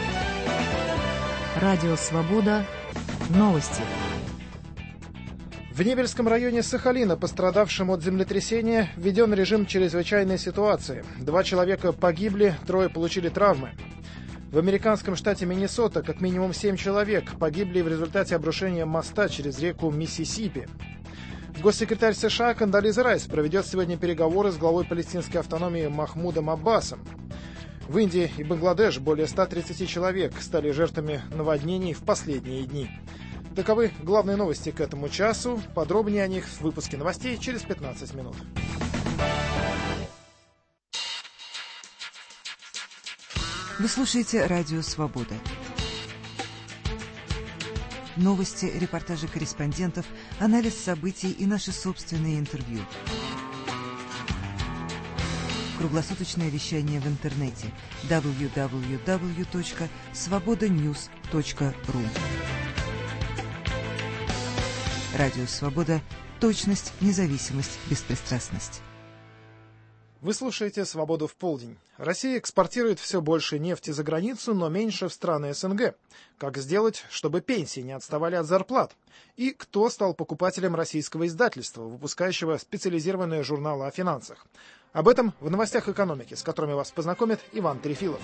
Радио Свобода. Новости. В Невельском районе Сахалина, пострадавшим от землетрясения, введен режим чрезвычайной ситуации. Два человека погибли, трое получили травмы. В американском штате Миннесота как минимум семь человек погибли в результате обрушения моста через реку Миссисипи. Госсекретарь США Кондолиза Райс проведет сегодня переговоры с главой палестинской автономии Махмудом Аббасом. В Индии и Бангладеш более ста тридцати человек стали жертвами наводнений в последние дни. Таковы главные новости к этому часу. Подробнее о них в выпуске новостей через пятнадцать минут. Вы слушаете «Радио Свобода». Новости, репортажи корреспондентов, анализ событий и наши собственные интервью. Круглосуточное вещание в интернете дабл ю дабл ю дабл ю точка свобода ньюс точка ру. Радио Свобода. Точность, независимость, беспристрастность. Вы слушаете «Свободу в полдень». Россия экспортирует все больше нефти за границу, но меньше в страны СНГ. Как сделать, чтобы пенсии не отставали от зарплат? И кто стал покупателем российского издательства, выпускающего специализированные журналы о финансах? Об этом в новостях экономики, с которыми вас познакомит Иван Трефилов.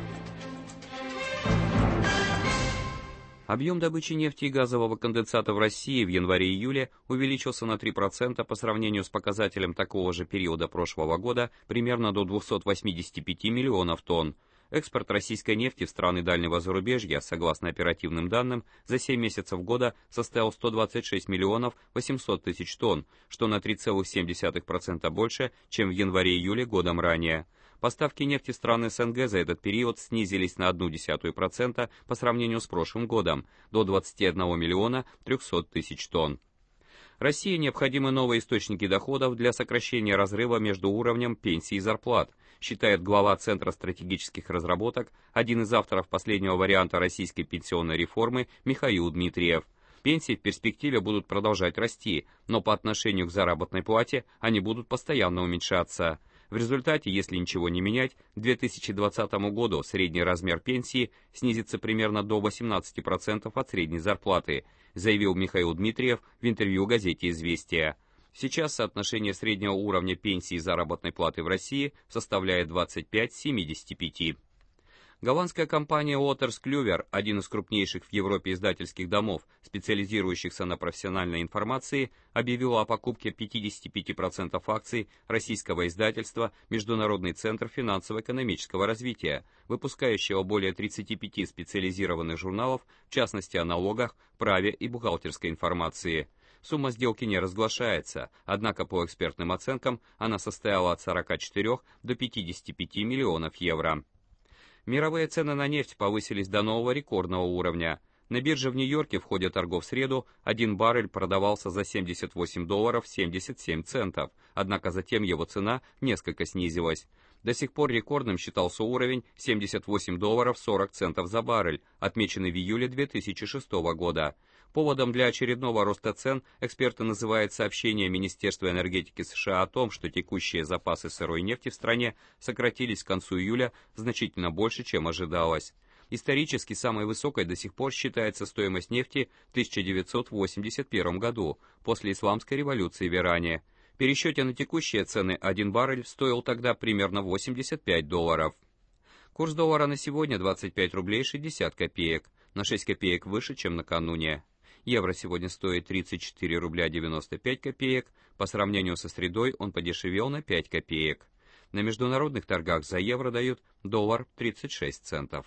Объем добычи нефти и газового конденсата в России в январе-июле увеличился на три процента по сравнению с показателем такого же периода прошлого года, примерно до двухсот восьмидесяти пяти миллионов тонн. Экспорт российской нефти в страны дальнего зарубежья, согласно оперативным данным, за семь месяцев года составил сто двадцать шесть миллионов восемьсот тысяч тонн, что на три целых семь десятых процента больше, чем в январе-июле годом ранее. Поставки нефти в страны СНГ за этот период снизились на одну десятую процента по сравнению с прошлым годом, до двадцати одного миллиона трехсот тысяч тонн. России необходимы новые источники доходов для сокращения разрыва между уровнем пенсий и зарплат, считает глава Центра стратегических разработок, один из авторов последнего варианта российской пенсионной реформы Михаил Дмитриев. Пенсии в перспективе будут продолжать расти, но по отношению к заработной плате они будут постоянно уменьшаться. В результате, если ничего не менять, к две тысячи двадцатому году средний размер пенсии снизится примерно до восемнадцати процентов от средней зарплаты, заявил Михаил Дмитриев в интервью газете «Известия». Сейчас соотношение среднего уровня пенсии и заработной платы в России составляет двадцать пять к семидесяти пяти. Голландская компания Wolters Kluwer, один из крупнейших в Европе издательских домов, специализирующихся на профессиональной информации, объявила о покупке пятидесяти пяти процентов акций российского издательства «Международный центр финансово-экономического развития», выпускающего более тридцати пяти специализированных журналов, в частности о налогах, праве и бухгалтерской информации. Сумма сделки не разглашается, однако по экспертным оценкам она составила от сорока четырёх до пятидесяти пяти миллионов евро. Мировые цены на нефть повысились до нового рекордного уровня. На бирже в Нью-Йорке в ходе торгов в среду один баррель продавался за семьдесят восемь долларов семьдесят семь центов, однако затем его цена несколько снизилась. До сих пор рекордным считался уровень семьдесят восемь долларов сорок центов за баррель, отмеченный в июле две тысячи шестого года. Поводом для очередного роста цен эксперты называют сообщение Министерства энергетики США о том, что текущие запасы сырой нефти в стране сократились к концу июля значительно больше, чем ожидалось. Исторически самой высокой до сих пор считается стоимость нефти в тысяча девятьсот восемьдесят первом году, после Исламской революции в Иране. В пересчете на текущие цены один баррель стоил тогда примерно восемьдесят пять долларов. Курс доллара на сегодня двадцать пять рублей шестьдесят копеек, на шесть копеек выше, чем накануне. Евро сегодня стоит тридцать четыре рубля девяносто пять копеек, по сравнению со средой он подешевел на пять копеек. На международных торгах за евро дают доллар тридцать шесть центов.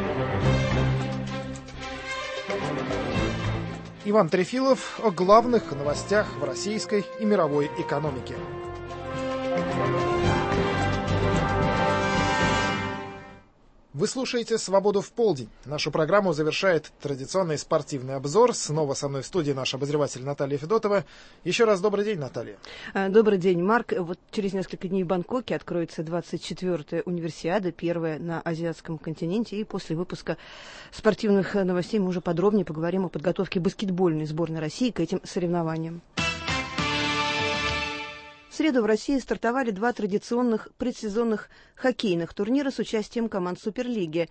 Иван Трефилов о главных новостях в российской и мировой экономике. Вы слушаете «Свободу в полдень». Нашу программу завершает традиционный спортивный обзор. Снова со мной в студии наш обозреватель Наталья Федотова. Еще раз добрый день, Наталья. Добрый день, Марк. Вот через несколько дней в Бангкоке откроется двадцать четвёртая универсиада, первая на азиатском континенте. И после выпуска спортивных новостей мы уже подробнее поговорим о подготовке баскетбольной сборной России к этим соревнованиям. В среду в России стартовали два традиционных предсезонных хоккейных турнира с участием команд Суперлиги.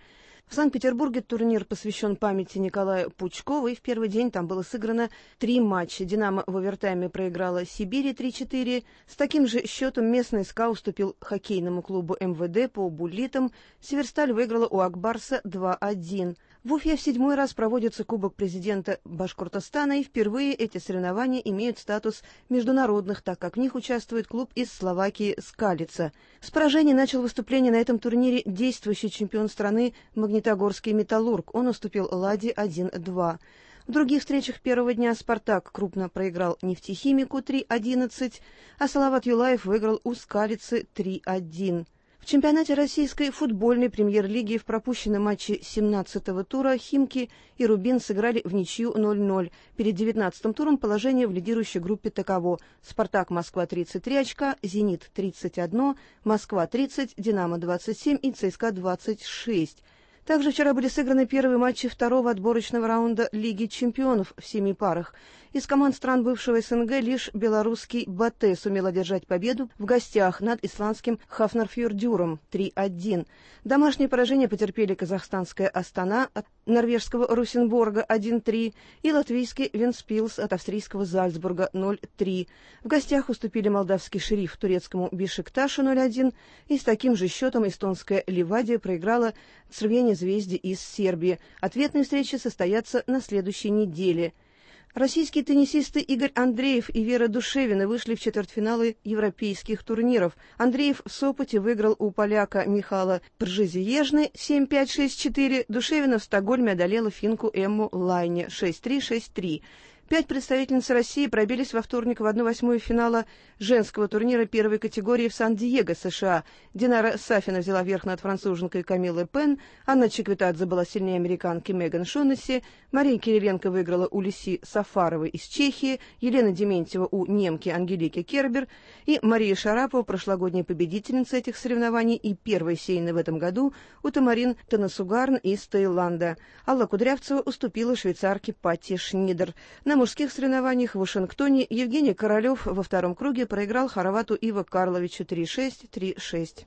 В Санкт-Петербурге турнир посвящен памяти Николая Пучкова, и в первый день там было сыграно три матча. «Динамо» в овертайме проиграла «Сибири» три-четыре. С таким же счетом местный СКА уступил хоккейному клубу эм вэ дэ по буллитам. «Северсталь» выиграла у «Акбарса» два-один. В Уфе в седьмой раз проводится Кубок президента Башкортостана, и впервые эти соревнования имеют статус международных, так как в них участвует клуб из Словакии «Скалица». С поражения начал выступление на этом турнире действующий чемпион страны Магнитогорский «Металлург». Он уступил «Ладе» один-два. В других встречах первого дня «Спартак» крупно проиграл «Нефтехимику» три-одиннадцать, а Салават Юлаев выиграл у «Скалицы» три-один. В чемпионате российской футбольной премьер-лиги в пропущенном матче семнадцатого тура «Химки» и «Рубин» сыграли в ничью ноль-ноль. Перед девятнадцатым туром положение в лидирующей группе таково: «Спартак» Москва тридцать три очка, «Зенит» тридцать один, Москва тридцать, «Динамо» двадцать семь и ЦСКА двадцать шесть. Также вчера были сыграны первые матчи второго отборочного раунда Лиги чемпионов в семи парах. Из команд стран бывшего эс эн гэ лишь белорусский «Батэ» сумел одержать победу в гостях над исландским «Хафнарфьордюром» три-один. Домашнее поражение потерпели казахстанская «Астана» от норвежского «Русенборга» один-три и латвийский «Венспилс» от австрийского «Зальцбурга» ноль-три. В гостях уступили молдавский «Шериф» турецкому «Бешикташу» ноль-один, и с таким же счетом эстонская «Ливадия» проиграла «Црвене Звезде» из Сербии. Ответные встречи состоятся на следующей неделе. Российские теннисисты Игорь Андреев и Вера Душевина вышли в четвертьфиналы европейских турниров. Андреев в Сопоте выиграл у поляка Михала Пржезиежны семь-пять, шесть-четыре. Душевина в Стокгольме одолела финку Эмму Лайне шесть-три, шесть-три. Пять представительниц России пробились во вторник в одну восьмую финала женского турнира первой категории в Сан-Диего, США. Динара Сафина взяла верх над француженкой Камилой Пен, Анна Чиквитадзе была сильнее американки Меган Шонесси, Мария Кириленко выиграла у Люси Сафаровой из Чехии, Елена Дементьева у немки Ангелики Кербер и Мария Шарапова, прошлогодняя победительница этих соревнований и первая сеянная в этом году, у Тамарин Танасугарн из Таиланда. Алла Кудрявцева уступила швейцарке Патти Шнидер. На мужских соревнованиях в Вашингтоне Евгений Королев во втором круге проиграл хорвату Иво Карловичу три-шесть, три-шесть.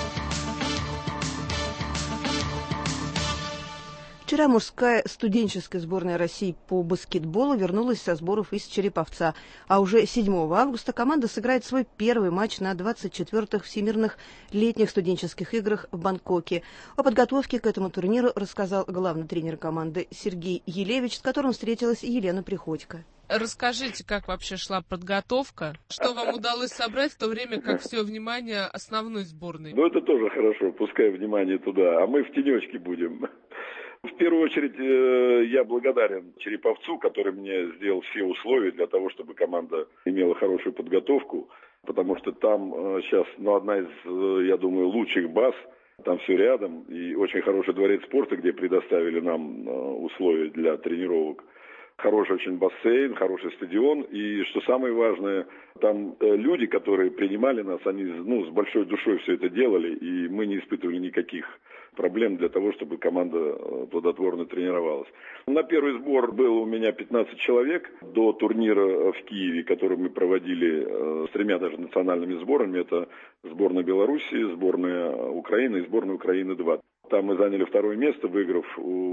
Вчера мужская студенческая сборная России по баскетболу вернулась со сборов из Череповца, а уже седьмого августа команда сыграет свой первый матч на двадцать четвёртых Всемирных летних студенческих играх в Бангкоке. О подготовке к этому турниру рассказал главный тренер команды Сергей Елевич, с которым встретилась Елена Приходько. Расскажите, как вообще шла подготовка? Что вам удалось собрать в то время, как все внимание основной сборной? Ну, это тоже хорошо, пускай внимание туда, а мы в тенечке будем. В первую очередь я благодарен Череповцу, который мне сделал все условия для того, чтобы команда имела хорошую подготовку, потому что там сейчас ну, одна из, я думаю, лучших баз, там все рядом, и очень хороший дворец спорта, где предоставили нам условия для тренировок. Хороший очень бассейн, хороший стадион, и что самое важное, там люди, которые принимали нас, они ну, с большой душой все это делали, и мы не испытывали никаких проблем для того, чтобы команда плодотворно тренировалась. На первый сбор было у меня пятнадцать человек до турнира в Киеве, который мы проводили с тремя даже национальными сборами. Это сборная Белоруссии, сборная Украины и сборная Украины-два. Там мы заняли второе место, выиграв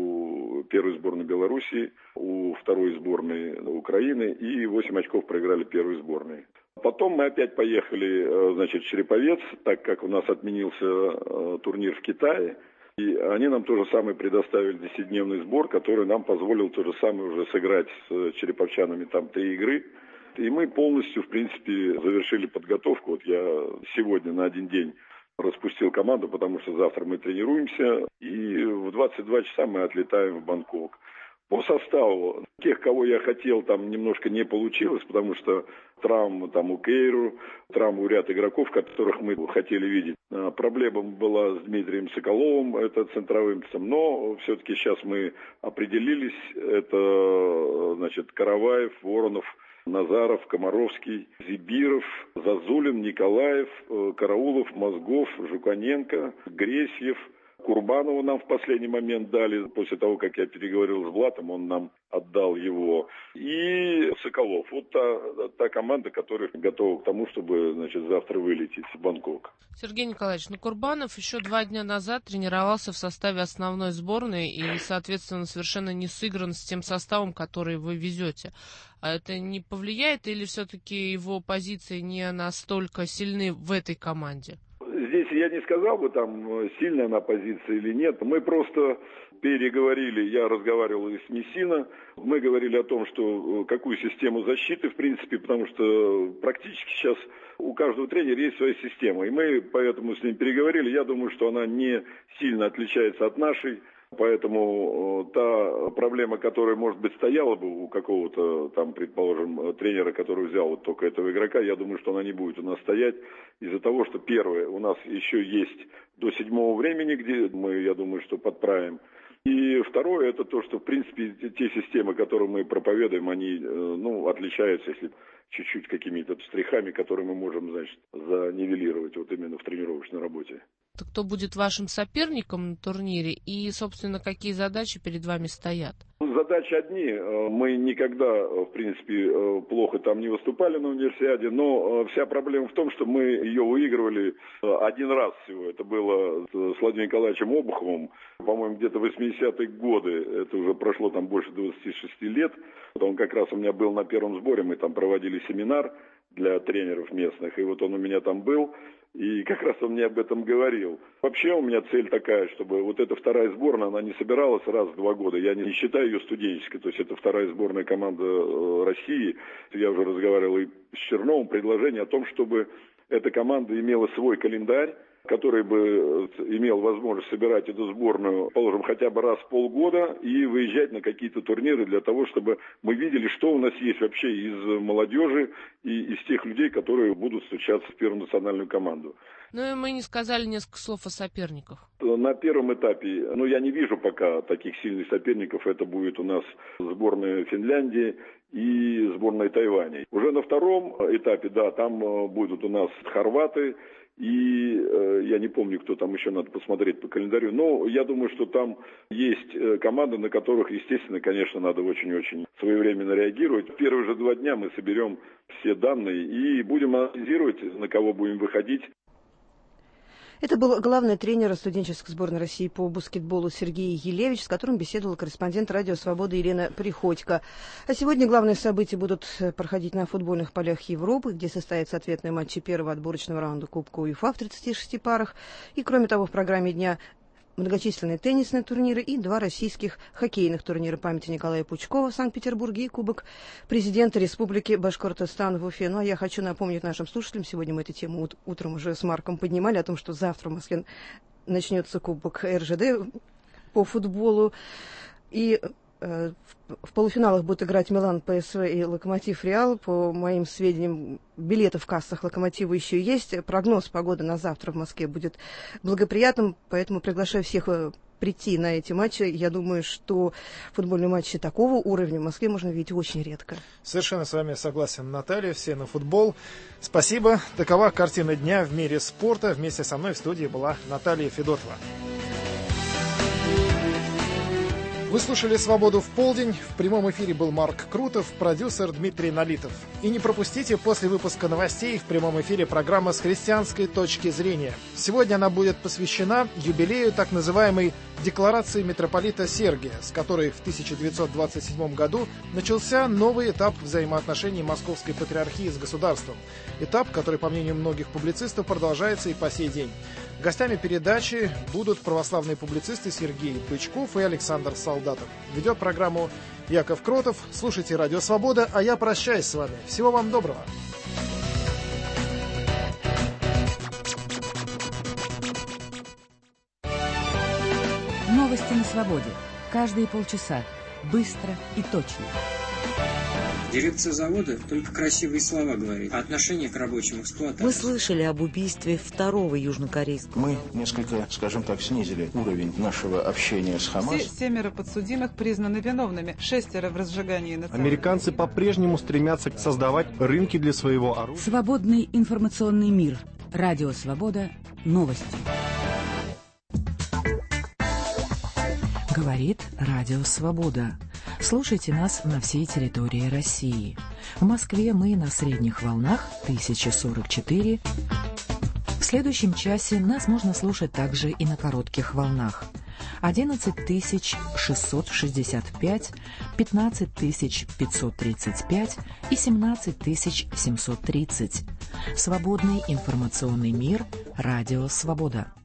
у первой сборной Белоруссии, у второй сборной Украины, и восемь очков проиграли первой сборной. Потом мы опять поехали, значит, в Череповец, так как у нас отменился турнир в Китае. И они нам то же самое предоставили десятидневный сбор, который нам позволил то же самое уже сыграть с череповчанами там три игры. И мы полностью, в принципе, завершили подготовку. Вот я сегодня на один день распустил команду, потому что завтра мы тренируемся. И в двадцать два часа мы отлетаем в Бангкок. По составу, тех, кого я хотел, там немножко не получилось, потому что травма там у Кейру, травма у ряд игроков, которых мы хотели видеть. Проблема была с Дмитрием Соколовым, это центровым, но все-таки сейчас мы определились. Это, значит, Караваев, Воронов, Назаров, Комаровский, Зибиров, Зазулин, Николаев, Караулов, Мозгов, Жуканенко, Гресьев, Курбанову нам в последний момент дали. После того, как я переговорил с Блатом, он нам отдал его. И Соколов. Вот та, та команда, которая готова к тому, чтобы, значит, завтра вылететь в Бангкок. Сергей Николаевич, ну Курбанов еще два дня назад тренировался в составе основной сборной и, соответственно, совершенно не сыгран с тем составом, который вы везете. А это не повлияет или все-таки его позиции не настолько сильны в этой команде? Здесь я не сказал бы, там, сильная она позиция или нет. Мы просто переговорили, я разговаривал и с Мессино, мы говорили о том, что какую систему защиты, в принципе, потому что практически сейчас у каждого тренера есть своя система. И мы поэтому с ним переговорили. Я думаю, что она не сильно отличается от нашей. Поэтому та проблема, которая, может быть, стояла бы у какого-то, там, предположим, тренера, который взял вот только этого игрока, я думаю, что она не будет у нас стоять из-за того, что, первое, у нас еще есть до седьмого времени, где мы, я думаю, что подправим. И второе, это то, что, в принципе, те системы, которые мы проповедуем, они, ну, отличаются, если чуть-чуть какими-то штрихами, которые мы можем, значит, занивелировать вот именно в тренировочной работе. Кто будет вашим соперником на турнире и, собственно, какие задачи перед вами стоят? Задачи одни. Мы никогда, в принципе, плохо там не выступали на универсиаде, но вся проблема в том, что мы ее выигрывали один раз всего. Это было с Владимиром Николаевичем Обуховым, по-моему, где-то в восьмидесятые годы. Это уже прошло там больше двадцати шести лет. Он как раз у меня был на первом сборе, мы там проводили семинар для тренеров местных, и вот он у меня там был. И как раз он мне об этом говорил. Вообще у меня цель такая, чтобы вот эта вторая сборная, она не собиралась раз в два года. Я не считаю ее студенческой. То есть это вторая сборная команда России. Я уже разговаривал и с Черновым. Предложение о том, чтобы эта команда имела свой календарь, который бы имел возможность собирать эту сборную, положим, хотя бы раз в полгода и выезжать на какие-то турниры для того, чтобы мы видели, что у нас есть вообще из молодежи и из тех людей, которые будут встречаться в первую национальную команду. Ну и мы не сказали несколько слов о соперниках. На первом этапе, ну я не вижу пока таких сильных соперников, это будет у нас сборная Финляндии и сборная Тайваня. Уже на втором этапе, да, там будут у нас хорваты. И э, я не помню, кто там еще, надо посмотреть по календарю. Но я думаю, что там есть э, команды, на которых, естественно, конечно, надо очень-очень своевременно реагировать. В первые же два дня мы соберем все данные и будем анализировать, на кого будем выходить. Это был главный тренер студенческой сборной России по баскетболу Сергей Елевич, с которым беседовала корреспондент «Радио Свобода» Елена Приходько. А сегодня главные события будут проходить на футбольных полях Европы, где состоятся ответные матчи первого отборочного раунда Кубка УЕФА в тридцати шести парах. И, кроме того, в программе дня многочисленные теннисные турниры и два российских хоккейных турнира памяти Николая Пучкова в Санкт-Петербурге и Кубок президента Республики Башкортостан в Уфе. Ну, а я хочу напомнить нашим слушателям, сегодня мы эту тему ут- утром уже с Марком поднимали, о том, что завтра в Москве начнется Кубок эр жэ дэ по футболу. И э, в, в полуфиналах будут играть Милан, пэ эс вэ и Локомотив Реал. По моим сведениям, билеты в кассах Локомотива еще есть. Прогноз погоды на завтра в Москве будет благоприятным, поэтому приглашаю всех прийти на эти матчи. Я думаю, что футбольные матчи такого уровня в Москве можно видеть очень редко. Совершенно с вами согласен, Наталья. Все на футбол. Спасибо. Такова картина дня в мире спорта. Вместе со мной в студии была Наталья Федотова. Вы слушали «Свободу в полдень». В прямом эфире был Марк Крутов, продюсер Дмитрий Налитов. И не пропустите после выпуска новостей в прямом эфире программа «С христианской точки зрения». Сегодня она будет посвящена юбилею так называемой Декларации митрополита Сергия, с которой в тысяча девятьсот двадцать седьмом году начался новый этап взаимоотношений Московской Патриархии с государством. Этап, который, по мнению многих публицистов, продолжается и по сей день. Гостями передачи будут православные публицисты Сергей Бычков и Александр Солдатов. Ведет программу Яков Кротов. Слушайте «Радио Свобода», а я прощаюсь с вами. Всего вам доброго. Новости на свободе. Каждые полчаса. Быстро и точно. Дирекция завода только красивые слова говорит, а отношение к рабочим эксплуатации. Мы слышали об убийстве второго южнокорейского. Мы несколько, скажем так, снизили уровень нашего общения с Хамас. Все семеро подсудимых признаны виновными, шестеро в разжигании национальных. Американцы по-прежнему стремятся создавать рынки для своего оружия. Свободный информационный мир. Радио Свобода. Новости. Говорит Радио Свобода. Слушайте нас на всей территории России. В Москве мы на средних волнах тысяча сорок четыре. В следующем часе нас можно слушать также и на коротких волнах. одиннадцать тысяч шестьсот шестьдесят пять, пятнадцать тысяч пятьсот тридцать пять и семнадцать тысяч семьсот тридцать. Свободный информационный мир. Радио Свобода.